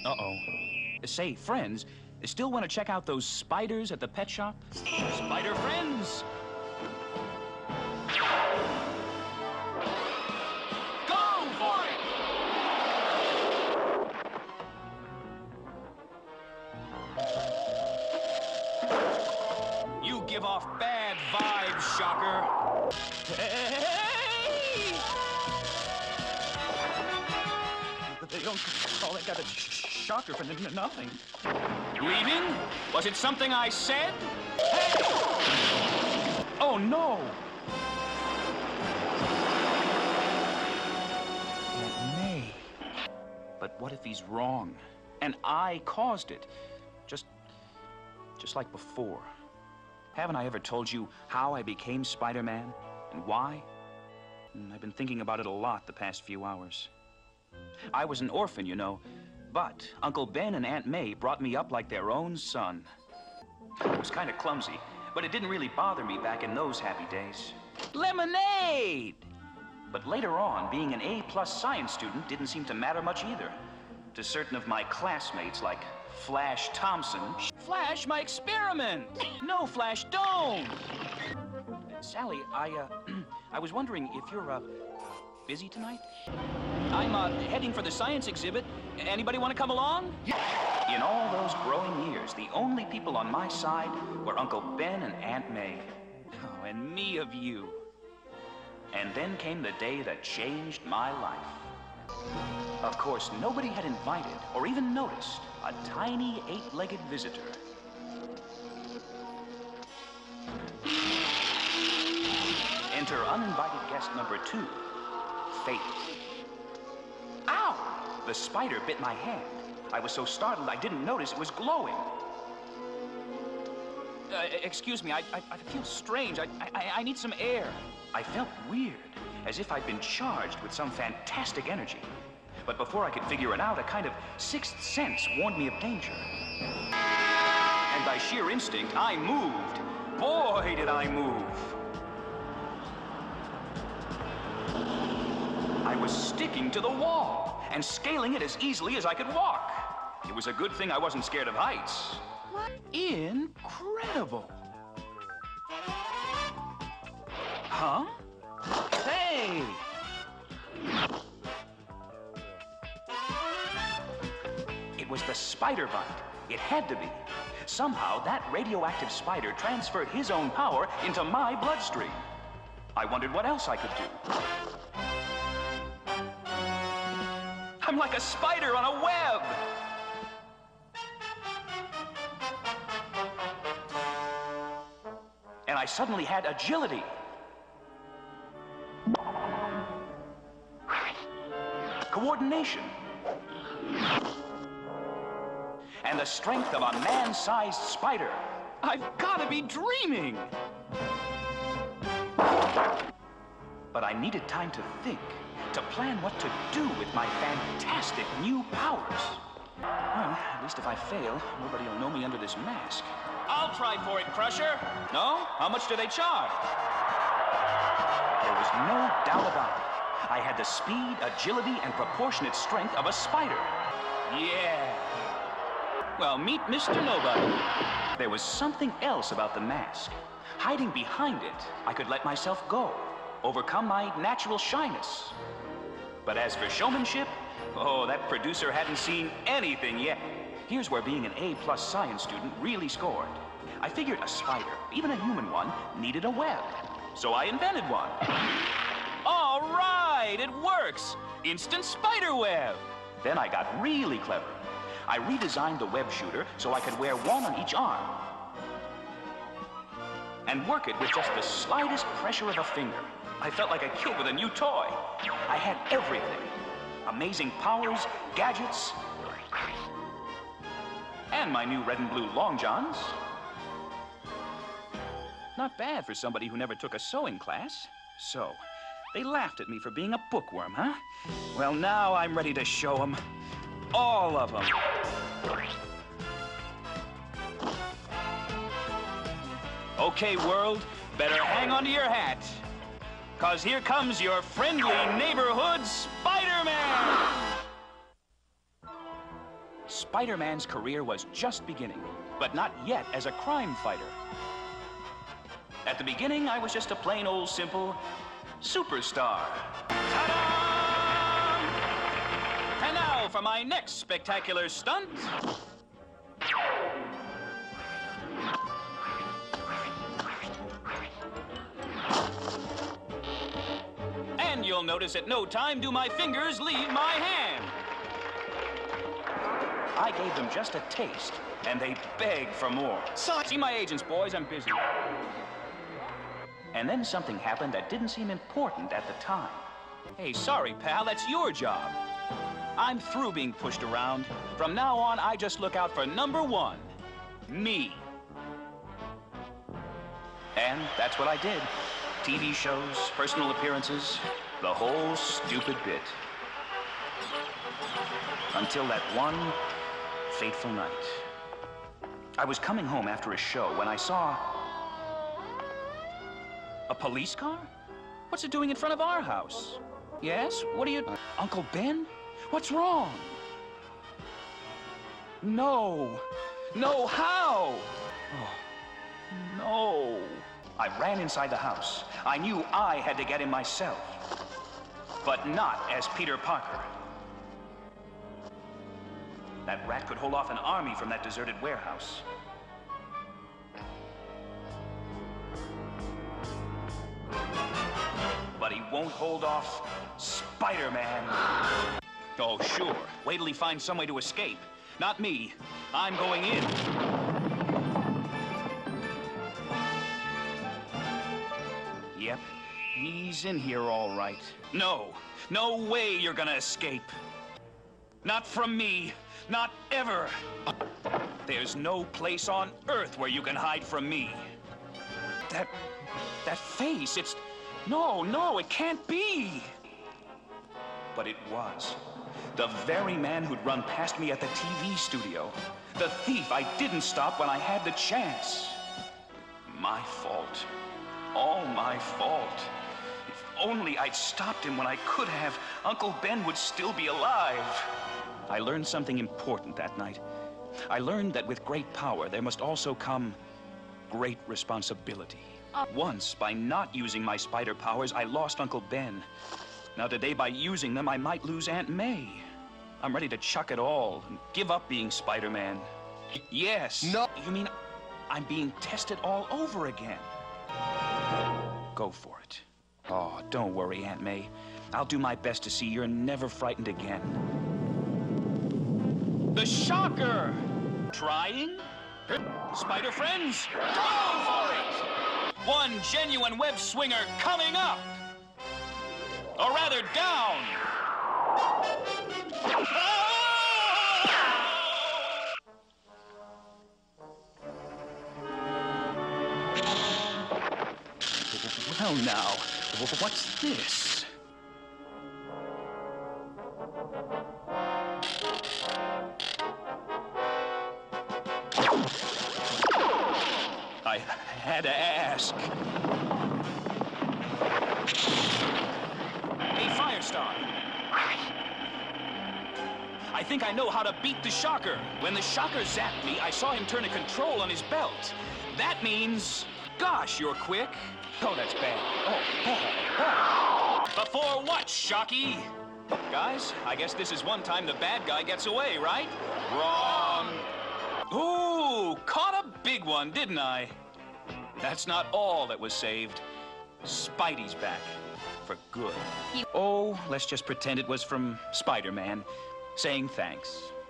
Uh-oh. Say, friends, still want to check out those spiders at the pet shop? Spider friends! Go for it! You give off bad vibes, Shocker. Hey! They don't call that guy the Shocker for nothing. Leaving? Was it something I said? Hey! Oh, no! Aunt May. But what if he's wrong? And I caused it. Just like before. Haven't I ever told you how I became Spider-Man? And why? I've been thinking about it a lot the past few hours. I was an orphan, you know, but Uncle Ben and Aunt May brought me up like their own son. It was kind of clumsy, but it didn't really bother me back in those happy days. Lemonade! But later on, being an A+ science student didn't seem to matter much either. To certain of my classmates like Flash Thompson. Flash, my experiment! No, Flash, don't! Sally, I was wondering if you're, busy tonight? I'm, heading for the science exhibit. Anybody want to come along? In all those growing years, the only people on my side were Uncle Ben and Aunt May. Oh, and me of you. And then came the day that changed my life. Of course, nobody had invited or even noticed a tiny 8-legged visitor. Enter uninvited guest number 2, Fate. Ow! The spider bit my hand. I was so startled I didn't notice it was glowing. Excuse me, I feel strange. I need some air. I felt weird, as if I'd been charged with some fantastic energy. But before I could figure it out, a kind of sixth sense warned me of danger. And by sheer instinct, I moved. Boy, did I move. I was sticking to the wall and scaling it as easily as I could walk. It was a good thing I wasn't scared of heights. What? Incredible. Huh? Hey! It was the spider bite. It had to be. Somehow, that radioactive spider transferred his own power into my bloodstream. I wondered what else I could do. I'm like a spider on a web! And I suddenly had agility. Coordination. And the strength of a man-sized spider. I've got to be dreaming! But I needed time to think, to plan what to do with my fantastic new powers. Well, at least if I fail, nobody will know me under this mask. I'll try for it, Crusher. No? How much do they charge? There was no doubt about it. I had the speed, agility, and proportionate strength of a spider. Yeah. Well, meet Mr. Nobody. There was something else about the mask. Hiding behind it, I could let myself go, overcome my natural shyness. But as for showmanship, oh, that producer hadn't seen anything yet. Here's where being an A+ science student really scored. I figured a spider, even a human one, needed a web. So I invented one. All right, it works. Instant spider web. Then I got really clever. I redesigned the web shooter so I could wear one on each arm and work it with just the slightest pressure of a finger. I felt like a kid with a new toy. I had everything. Amazing powers, gadgets, and my new red and blue long johns. Not bad for somebody who never took a sewing class. So, they laughed at me for being a bookworm, huh? Well, now I'm ready to show them. All of them. Okay, world, better hang on to your hat. 'Cause here comes your friendly neighborhood Spider-Man! Spider-Man's career was just beginning, but not yet as a crime fighter. At the beginning, I was just a plain old simple superstar. Ta-da! And now for my next spectacular stunt. And you'll notice at no time do my fingers leave my hand. I gave them just a taste, and they begged for more. See my agents, boys, I'm busy. And then something happened that didn't seem important at the time. Hey, sorry, pal, that's your job. I'm through being pushed around. From now on, I just look out for number one, me. And that's what I did. TV shows, personal appearances, the whole stupid bit. Until that one fateful night. I was coming home after a show when I saw a police car? What's it doing in front of our house? Yes? What are you... Uncle Ben? What's wrong? No. No, how? Oh, no. I ran inside the house. I knew I had to get him myself. But not as Peter Parker. That rat could hold off an army from that deserted warehouse. But he won't hold off Spider-Man. Oh, sure. Wait till he finds some way to escape. Not me. I'm going in. Yep, he's in here all right. No, no way you're gonna escape. Not from me. Not ever. There's no place on Earth where you can hide from me. That face, it's... No, it can't be. But it was. The very man who'd run past me at the TV studio. The thief I didn't stop when I had the chance. My fault. All my fault. If only I'd stopped him when I could have, Uncle Ben would still be alive. I learned something important that night. I learned that with great power, there must also come great responsibility. Once, by not using my spider powers, I lost Uncle Ben. Now today, by using them, I might lose Aunt May. I'm ready to chuck it all and give up being Spider-Man. Yes. No. You mean I'm being tested all over again? Go for it. Oh, don't worry, Aunt May. I'll do my best to see you're never frightened again. The Shocker! Trying? Spider friends, go for it! One genuine web swinger coming up! Or rather, down! Well now, what's this? I had to ask. Hey, Firestar. I think I know how to beat the Shocker. When the Shocker zapped me, I saw him turn a control on his belt. That means... Gosh, you're quick. Oh, that's bad. Oh. Before what, Shocky? Guys, I guess this is one time the bad guy gets away, right? Wrong. Ooh, caught a big one, didn't I? That's not all that was saved. Spidey's back. For good. Oh, let's just pretend it was from Spider-Man saying thanks.